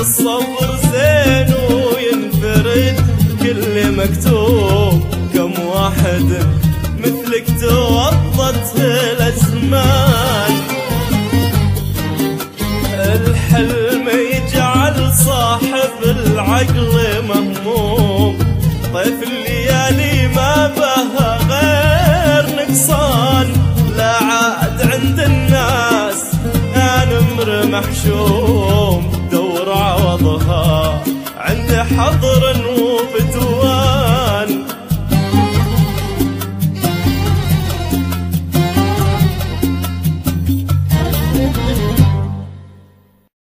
الصبر زين وينفرد كل مكتوب، كم واحد مثلك توضت الأزمان. الحلم يجعل صاحب العقل مهموم، طيف الليالي ما بها غير نقصان. لا عاد عند الناس نمر محشوم، دور عوضها عند حضر